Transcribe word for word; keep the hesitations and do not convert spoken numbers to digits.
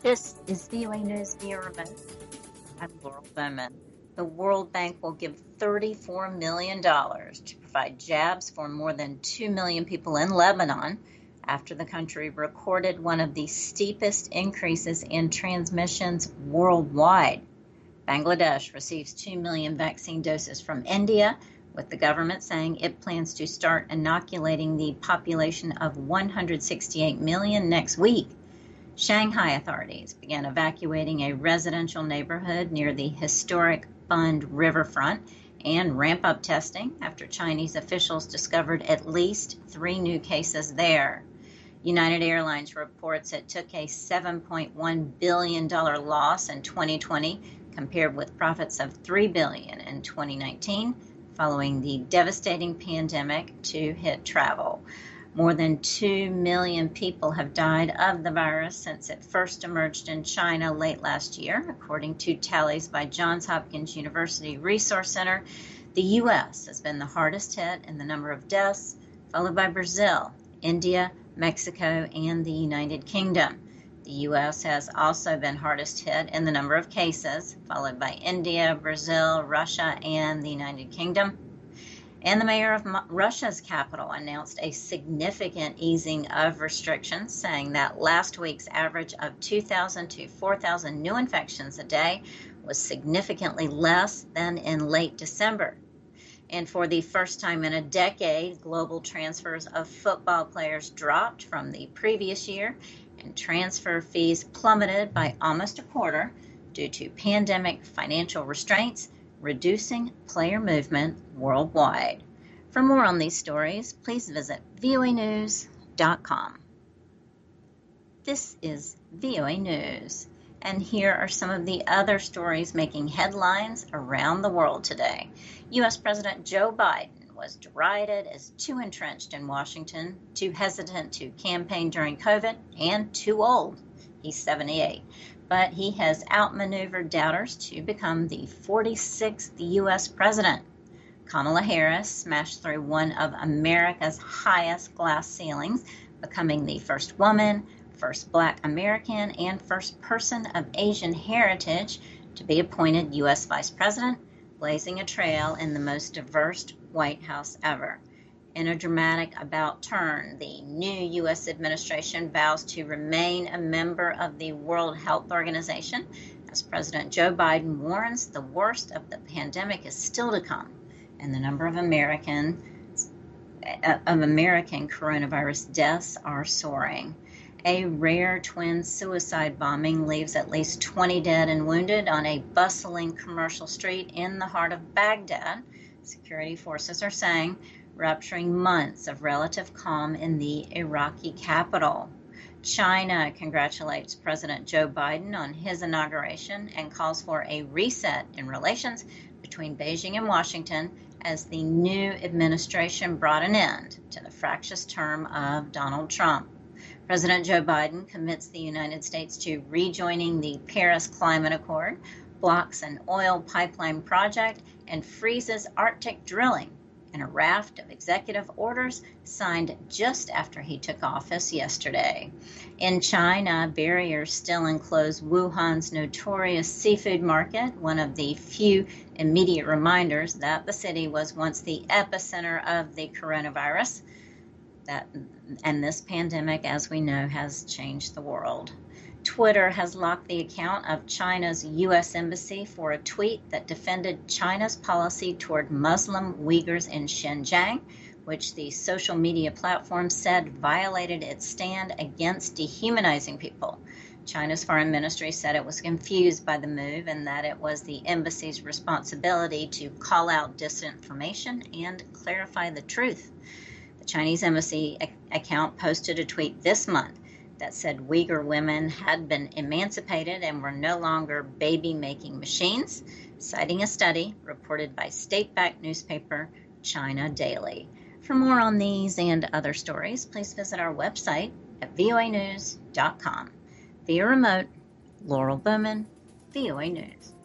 This is V O A News via remote. I'm Laurel Bowman. The World Bank will give thirty-four million dollars to provide jabs for more than two million people in Lebanon after the country recorded one of the steepest increases in transmissions worldwide. Bangladesh receives two million vaccine doses from India, with the government saying it plans to start inoculating the population of one hundred sixty-eight million next week. Shanghai authorities began evacuating a residential neighborhood near the historic Bund riverfront and ramp up testing after Chinese officials discovered at least three new cases there. United Airlines reports it took a seven point one billion dollars loss in twenty twenty compared with profits of three billion dollars in twenty nineteen following the devastating pandemic to hit travel. More than two million people have died of the virus since it first emerged in China late last year, according to tallies by Johns Hopkins University Resource Center. The U S has been the hardest hit in the number of deaths, followed by Brazil, India, Mexico, and the United Kingdom. The U S has also been hardest hit in the number of cases, followed by India, Brazil, Russia, and the United Kingdom. And the mayor of Russia's capital announced a significant easing of restrictions, saying that last week's average of two thousand to four thousand new infections a day was significantly less than in late December. And for the first time in a decade, global transfers of football players dropped from the previous year, and transfer fees plummeted by almost a quarter due to pandemic financial restraints, reducing player movement worldwide. For more on these stories, please visit V O A news dot com. This is V O A News, and here are some of the other stories making headlines around the world today. U S President Joe Biden was derided as too entrenched in Washington, too hesitant to campaign during COVID, and too old. He's seventy-eight. But he has outmaneuvered doubters to become the forty-sixth U S president. Kamala Harris smashed through one of America's highest glass ceilings, becoming the first woman, first Black American, and first person of Asian heritage to be appointed U S vice president, blazing a trail in the most diverse White House ever. In a dramatic about turn, the new U S administration vows to remain a member of the World Health Organization, as President Joe Biden warns the worst of the pandemic is still to come, and the number of American of American coronavirus deaths are soaring. A rare twin suicide bombing leaves at least twenty dead and wounded on a bustling commercial street in the heart of Baghdad, security forces are saying, rupturing months of relative calm in the Iraqi capital. China congratulates President Joe Biden on his inauguration and calls for a reset in relations between Beijing and Washington as the new administration brought an end to the fractious term of Donald Trump. President Joe Biden commits the United States to rejoining the Paris Climate Accord, blocks an oil pipeline project, and freezes Arctic drilling in a raft of executive orders signed just after he took office yesterday. In China, barriers still enclose Wuhan's notorious seafood market, one of the few immediate reminders that the city was once the epicenter of the coronavirus. That, and this pandemic, as we know, has changed the world. Twitter has locked the account of China's U S embassy for a tweet that defended China's policy toward Muslim Uyghurs in Xinjiang, which the social media platform said violated its stand against dehumanizing people. China's foreign ministry said it was confused by the move and that it was the embassy's responsibility to call out disinformation and clarify the truth. The Chinese embassy account posted a tweet this month that said Uyghur women had been emancipated and were no longer baby-making machines, citing a study reported by state-backed newspaper China Daily. For more on these and other stories, please visit our website at V O A news dot com. Via remote, Laurel Bowman, V O A News.